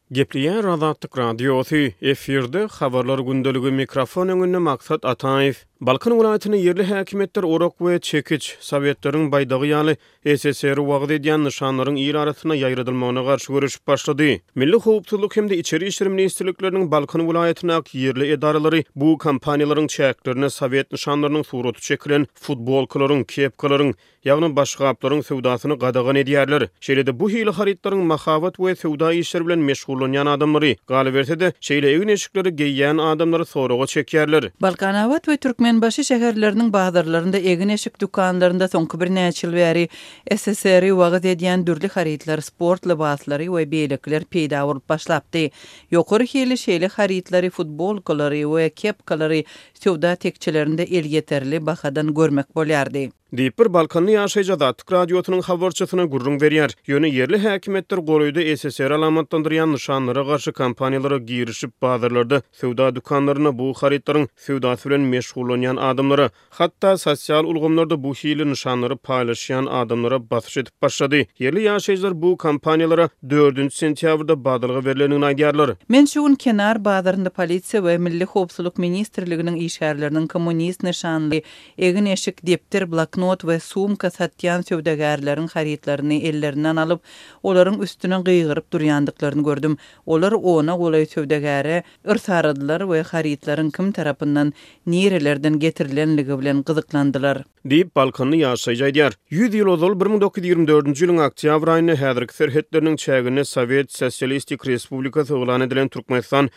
Gepliýän Azatlyk radiosu efirde habarlar gündöligi mikrofon öňünde Maksat Ataýew. Balkan welaýatyny yerli häkimetler Orak we Çekiç Sowetlaryň baýdagy ýaly SSR wagt edýän nyşanlaryň ýer arasyna ýaýradylmagyna garşy görüşip başlady. Milli howpsuzlyk hemde içeri işler ministrlikleriniň Balkan welaýatyna ýerli edaralary bu kampaniýalaryň çäklerine Sowet nyşanlarynyň suraty çekilen futbolkalaryň, kepkalaryň ýagny başga aplaryň sowdasyny gadagan edýärler. Şeýlede bu hili haritlaryň mahawat we sowda işleri bilen meşgullanýan adamlary galybertede şeýle egin eşikleri geýýän adamlary soraga çekýärler. Balkanawat we Türkmenbaşy şäherleriniň bazarlarynda egin eşik dukanlarynda soňky bir näçe ýyl bäri SSR wagt edýän dürli haritlar, sport libaslary we beýlekler peýda bolup başlapdy. Ýokary hili şeýle haritlary, futbolkalary we kepkalary sowda tekçilerinde el ýeterli bahadan görmek bolýardy. Diýip Balkanly ýaşaýjy Azatlyk radiosynyň habarçysyna gurrun berýär. Ýöne yerli häkimetler goraýdy SSR alamatlandyrýan nyşanlara garşy kampaniýalara girişip bazarlarda sowda dukanlaryna bu haritlaryň sowdasy bilen meşgullanýan adamlara, hatda sosial ulgamlarda bu hili nyşanlary paýlaşýan adamlara basyş edip başlady. Yerli ýaşaýjylar bu kampaniýalara 4-nji sentýabrda badalga berilenini aýdýarlar. Men şu gün kenar bazarynda polisiýa we Milli howpsuzlyk ministrliginiň işgärleriniň kommunist nyşanly egin eşik depter not we sumka satýan sowdagarlaryň haritlaryny ellerinden alyp, olaryň üstüne gıýgyryp durýandyklaryny gördüm. Olar ona golay sowdagary ırsaradylar we haritlaryň kim tarapyndan nerelerden getirilenligi bilen gyzyklandylar. Diýip Balkanly ýaşaýjy aýdýar. 100 ýyl ozal 1924-nji ýylyň oktýabr aýyny häzirki serhetleriniň çägine Sowet Sosialistik Respublikasy elan edilen Türkmenistan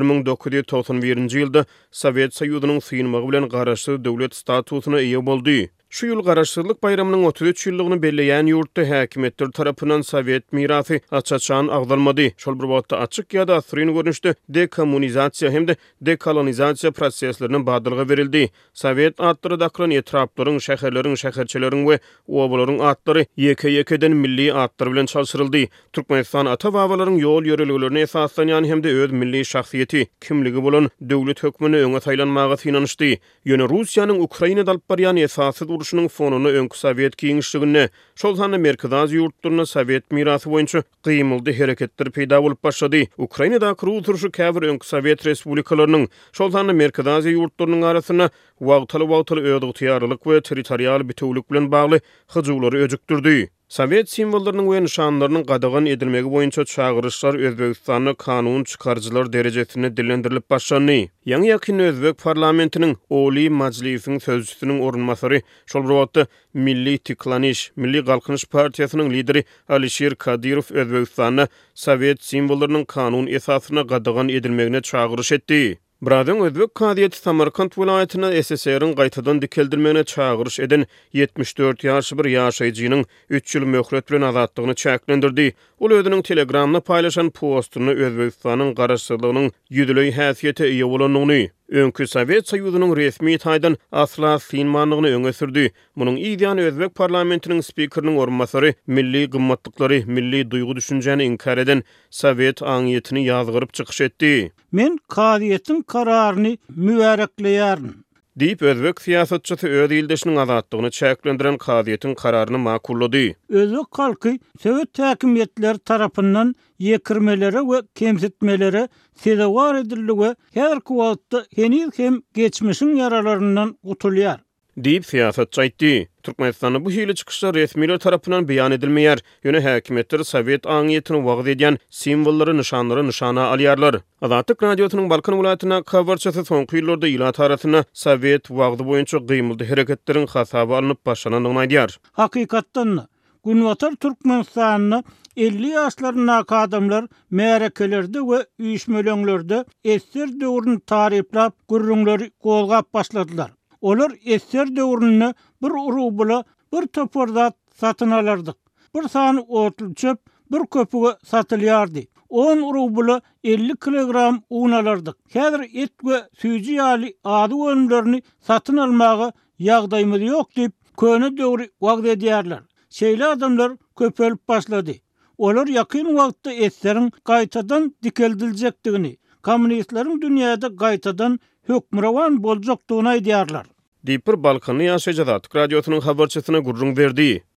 1991-nji ýylda Sowet Soýuzynyň synmagy bilen garaşly döwlet statusyna eýe boldy. Şu ýyl garaşdyrlyk bayramynyň 33 ýyllygyny belleýän ýurtda häkimetler tarapyndan Sowet mirasy açaçan agdalmady. Şol bir wagtda açyk ýa-da asryn görnüşde dekommunizasiýa hemde dekolonizasiýa prosesleriniň badalga berildi. Sowet adlary dakran etraplaryň, şäherleriň, şäherçileriň we obalaryň adlary ýeke-ýekeden milli adlar bilen çalşyryldy. Türkmenistan ata-babalaryň ýol ýöreliglerini esaslanýan hemde öz milli şahsiýeti, kimligi bolan döwlet hökmüne öňe taýlanmaga synanyşdy. Ýöne Russiýanyň Ukrainada alyp barýan esasy uruşunyň fonuny öňkü Sowet kiňişligine, şol sany merkez ýurtlaryna Sowet mirasy boýunça gymyldy hereketler peýda bolup başlady. Ukrainada kuruluşy käbir öňkü Sowet respublikalarynyň şol sany merkez ýurtlarynyň arasyna wagtaly öýdüg tiýarlyk we territorial bütünlük bilen bagly hyjulary öjükdirdi. Sowet simwollarynyň we nyşanlarynyň gadagan edilmegi boýunça çağırışlar Özbegistanyň kanun çykarjylar derejesine dillendirilip başlandy. Ýa-ni ýakyn Özbek parlamentiniň Oli Majlisiň sözçüsiniň orunmasary şol bir wagtda Milli Tiklanyş, Milli Galkynyş partiýasynyň lideri Alisher Kadyrow Özbegistanyň Sowet simwollarynyň kanun esasyna gadagan edilmegine çağırış etdi. Bradan Özbek Kadiýeti Samarkand welaýatyna SSR-iň gaýtadan dikeldirmegine çağırış eden 74 ýaşly bir ýaşaýjynyň 3 ýyl möhlet bilen azatlygyny çäklendirdi. Ol özüniň Telegramna paýlaşan postuny Özbegistanyň garaşsyzlygynyň ýüdüli häsiýete eýe bolanyny, öňkü Sowet Soýuzynyň resmi taýdan asla synmanlygyny öňe sürdi. Munyň ideýany Özbek parlamentiniň spikeriniň orunmasary milli gymmatlyklary, milli duýgu düşünjäni inkar eden Sowet aňyetini ýazgyryp çykyş etdi. Men kadiýetiň kararyny mübarekleýärmi diýip Özbek siýasatçysy öz ýyldaşynyň azatlygyny çäklendiren kadiýetiň kararyny makullady. Özbek halky Sowet häkimetleri tarapyndan ýekirmelere we kemsitmelere sezewar edildi, häzirki wagtda hem geçmişiň yaralaryndan gutulýar. Diýip siýasatçy aýtdy. Türkmenistanyň bu hili çykyşlar resmiler tarapyndan beýan edilmeýär. Ýöne häkimetler Sowet aňyetini wagt edýän simwollary, nyşanlary nyşana alýarlar. Azatlyk radiosynyň Balkan welaýatyna habarçysy soňky ýyllarda ýylat arasyna Sowet wagty boýunça gymyldy hereketleriň hasaby alınıp başlananyny aýdýar. Hakykatdan Günwatar Türkmenistanyny 50 ýaşlaryna adamlar märekelerde we üýüşmelerde esser döwrüni taryplap, gurrunlary golgap başladylar. Olar esser döwrüne bir rubla, bir topordat satyn alardyk. Bir sany otly çöp, bir köpüge satylýardy. 10 rubla 50 kilogram un alardyk. Häzir et we süýji ýaly ady önümlerini satyn almaga ýagdaýymyz ýok diýip köne döwri wagt edýärler. Şeýle adamlar köpelip başlady. Olar ýakyn wagtda etseriň gaýtadan dikeldiljekdigini, kommunistlaryň dünýäde gaýtadan hökmrawan boljakdygyny aýdýarlar. Diýip Balkanly ýaşaýjy Azatlyk radiosynyň habarçysyna gurrun berdi.